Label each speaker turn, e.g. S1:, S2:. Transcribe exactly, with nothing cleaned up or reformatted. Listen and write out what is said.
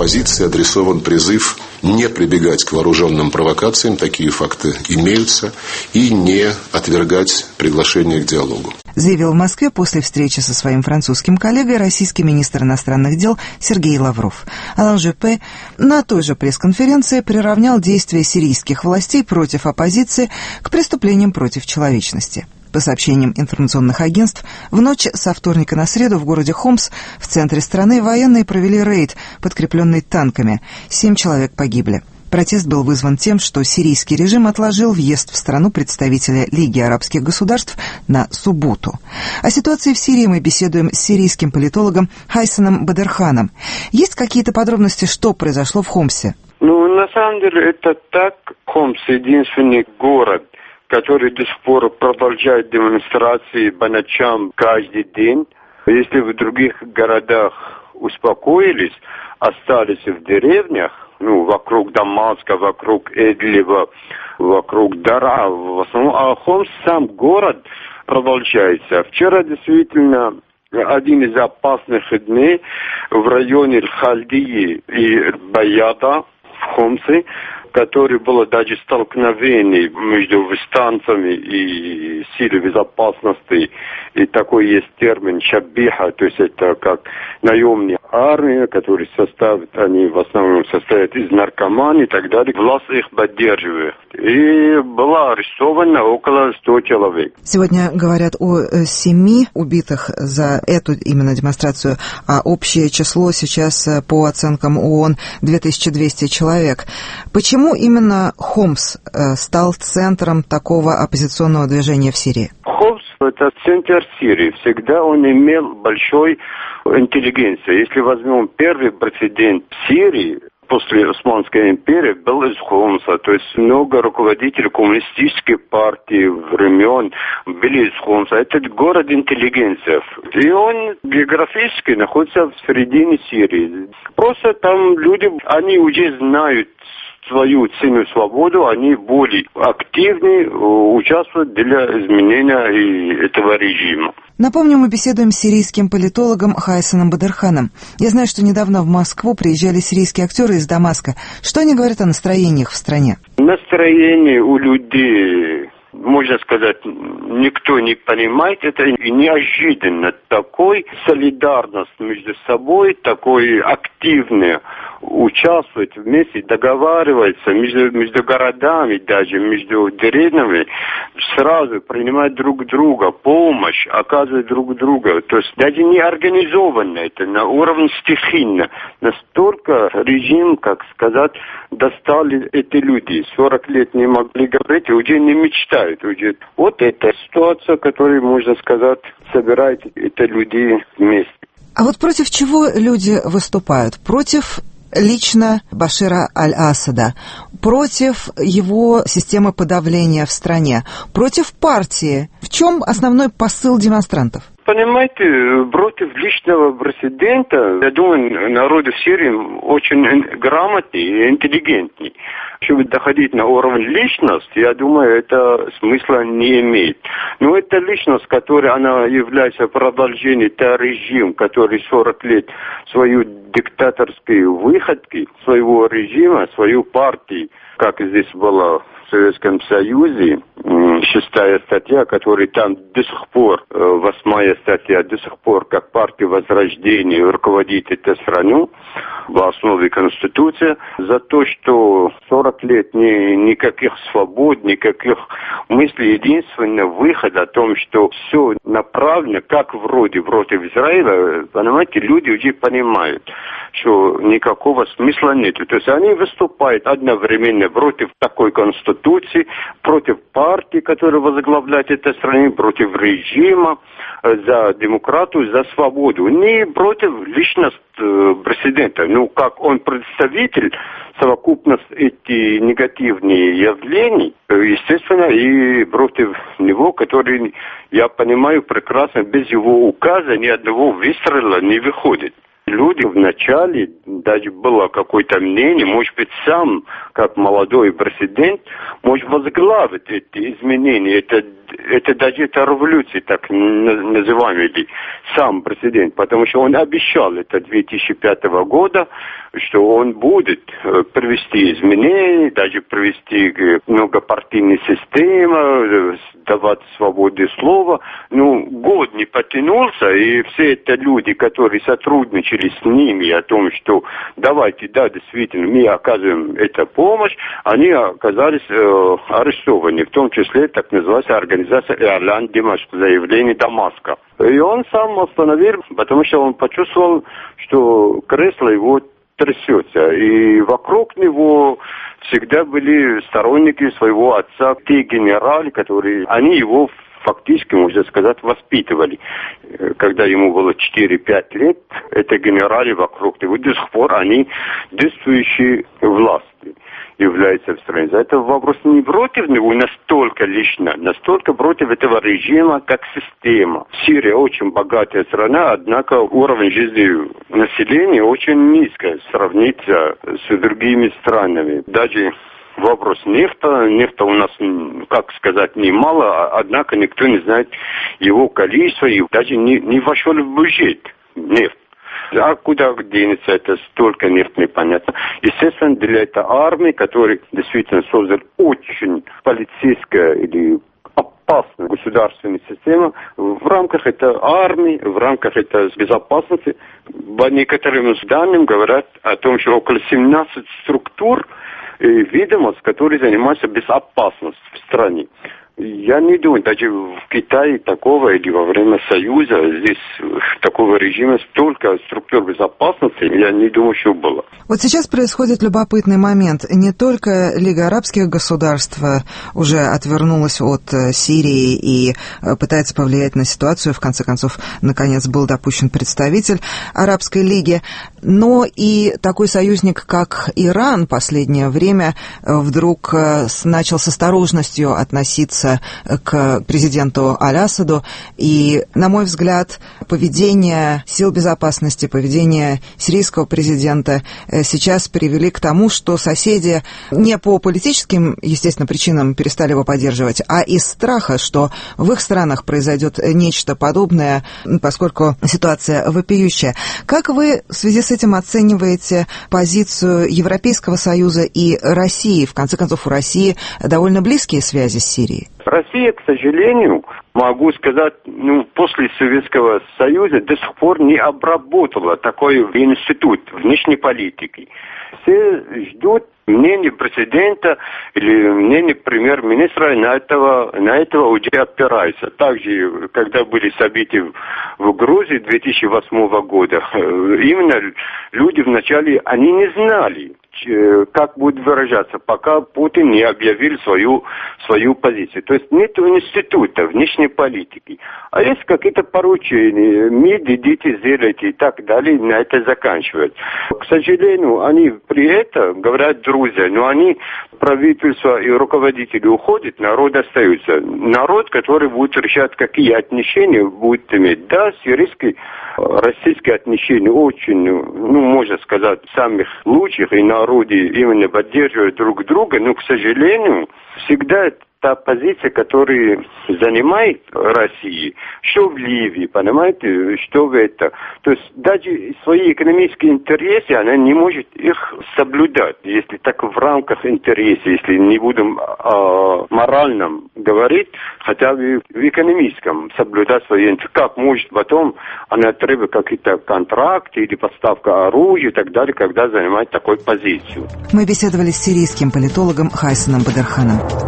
S1: оппозиции адресован призыв не прибегать к вооруженным провокациям, такие факты имеются, и не отвергать приглашение к диалогу.
S2: Заявил в Москве после встречи со своим французским коллегой российский министр иностранных дел Сергей Лавров. Алан Жюпе на той же пресс-конференции приравнял действия сирийских властей против оппозиции к преступлениям против человечности. По сообщениям информационных агентств, в ночь со вторника на среду в городе Хомс в центре страны военные провели рейд, подкрепленный танками. Семь человек погибли. Протест был вызван тем, что сирийский режим отложил въезд в страну представителя Лиги арабских государств на субботу. О ситуации в Сирии мы беседуем с сирийским политологом Хайсаном Бадерханом. Есть какие-то подробности, что произошло в Хомсе?
S3: Ну, на самом деле, это так. Хомс — единственный город, который до сих пор продолжает демонстрации по ночам каждый день. Если в других городах успокоились, остались в деревнях, ну, вокруг Дамаска, вокруг Эдлива, вокруг Дара, в основном, а Хомс, сам город, продолжается. Вчера действительно один из опасных дней в районе Халдии и Баяда в Хомсе, который было даже столкновение между повстанцами и силой безопасности, и такой есть термин шабиха, то есть это как наемная армия, которую составят, они в основном состоят из наркоманов и так далее, власть их поддерживает. И было арестовано около ста человек.
S2: Сегодня говорят о семи убитых за эту именно демонстрацию, а общее число сейчас, по оценкам ООН, две тысячи двести человек. Почему именно Хомс стал центром такого оппозиционного движения в Сирии?
S3: Хомс — это центр Сирии. Всегда он имел большой интеллигенцию. Если возьмем первый прецедент Сирии, после Османской империи был из Хомса, то есть много руководителей коммунистической партии времен были из Хомса. Это город интеллигенции. И он географически находится в середине Сирии. Просто там люди, они уже знают свою цену свободу, они более активнее участвуют для изменения этого режима.
S2: Напомню, мы беседуем с сирийским политологом Хайсаном Бадерханом. Я знаю, что недавно в Москву приезжали сирийские актеры из Дамаска. Что они говорят о настроениях в стране?
S3: Настроение у людей, можно сказать, никто не понимает. Это неожиданно. Такой солидарность между собой, такой активный, участвовать вместе, договариваться между, между городами, даже между деревнями, сразу принимать друг друга, помощь оказывать друг другу. То есть даже не организованно это, на уровне стихийно. Настолько режим, как сказать, достали эти люди. сорок лет не могли говорить, уже не мечтают. Уже. Вот эта ситуация, которую, можно сказать, собирает эти люди вместе.
S2: А вот против чего люди выступают? Против лично Башира аль-Асада, против его системы подавления в стране, против партии. В чем основной посыл демонстрантов?
S3: Понимаете, против личного президента, я думаю, народ в Сирии очень грамотный и интеллигентный. Чтобы доходить на уровень личности, я думаю, это смысла не имеет. Но эта личность, которая она является продолжением того режима, который сорок лет свою диктаторскую выходки своего режима, свою партию, как здесь было в Советском Союзе, шестая статья, которая там до сих пор, восьмая статья, до сих пор, как партия Возрождения руководит эту страну в основе Конституции, за то, что сорок лет ни, никаких свобод, никаких мыслей, единственный выход о том, что все направлено, как вроде против Израиля, понимаете, люди уже понимают, что никакого смысла нет. То есть они выступают одновременно против такой Конституции, против партии, которая возглавляет эту страну, против режима, за демократию, за свободу. Не против личности президента. Ну, как он представитель, совокупность эти негативные явления, естественно, и против него, который, я понимаю прекрасно, без его указа ни одного выстрела не выходит. Люди вначале, даже было какое-то мнение, может быть, сам, как молодой президент, может возглавить эти изменения, это это даже это революция, так называемая, или сам президент, потому что он обещал это две тысячи пятого года, что он будет провести изменения, даже провести многопартийную систему, давать свободу слова. Ну, год не потянулся, и все это люди, которые сотрудничали с ними о том, что давайте, да, действительно, мы оказываем эту помощь, они оказались э, арестованы, в том числе так называемая организация «Иолан Димашк», заявление Дамаска. И он сам остановил, потому что он почувствовал, что кресло его трясется, и вокруг него всегда были сторонники своего отца, те генералы, которые, они его фактически, можно сказать, воспитывали. Когда ему было четыре-пять лет, это генералы вокруг него, до сих пор они действующие власти являются в стране. За это вопрос не против него настолько лично, настолько против этого режима, как система. Сирия очень богатая страна, однако уровень жизни населения очень низкий, сравниться с другими странами. Даже вопрос нефта. Нефта у нас, как сказать, немало, однако никто не знает его количество и даже не, не вошел в бюджет нефть. А куда денется это столько нефти, непонятно. Естественно, для этой армии, которая действительно создана очень полицейская или опасная государственная система, в рамках этой армии, в рамках этой безопасности, по некоторым данным говорят о том, что около семнадцати структур и ведомств, которые занимаются безопасностью в стране. Я не думаю, даже в Китае такого или во время Союза здесь такого режима столько структур безопасности, я не думаю, что было.
S2: Вот сейчас происходит любопытный момент. Не только Лига арабских государств уже отвернулась от Сирии и пытается повлиять на ситуацию. В конце концов, наконец, был допущен представитель Арабской лиги. Но и такой союзник, как Иран, последнее время вдруг начал с осторожностью относиться к президенту Аль-Асаду. И, на мой взгляд, поведение сил безопасности, поведение сирийского президента сейчас привели к тому, что соседи не по политическим, естественно, причинам перестали его поддерживать, а из страха, что в их странах произойдет нечто подобное, поскольку ситуация вопиющая. Как вы в связи с этим оцениваете позицию Европейского Союза и России? В конце концов, у России довольно близкие связи с Сирией.
S3: Россия, к сожалению, могу сказать, ну, после Советского Союза до сих пор не обработала такой институт внешней политики. Все ждут мнения президента или мнения премьер-министра, на этого, на этого уже опираются. Также, когда были события в Грузии две тысячи восьмого года, именно люди вначале, они не знали, как будет выражаться, пока Путин не объявил свою, свою позицию. То есть нет института внешней политики. А есть какие-то поручения, МИД, идите, сделайте и так далее, на это заканчивают. К сожалению, они при этом говорят друзья, но они, правительство и руководители уходят, народ остается. Народ, который будет решать, какие отношения будет иметь. Да, сирийские, российские отношения очень, ну, можно сказать, самых лучших, и народы именно поддерживают друг друга, но, к сожалению, всегда та позиция, которую занимает Россия, что в Ливии, понимаете, что в это. То есть даже свои экономические интересы она не может их соблюдать, если так в рамках интересов, если не будем о моральном говорить, хотя бы в экономическом соблюдать свои интересы. Как может потом она требует какие-то контракты или поставка оружия и так далее, когда занимает такую позицию.
S2: Мы беседовали с сирийским политологом Хайсаном Бадырханом.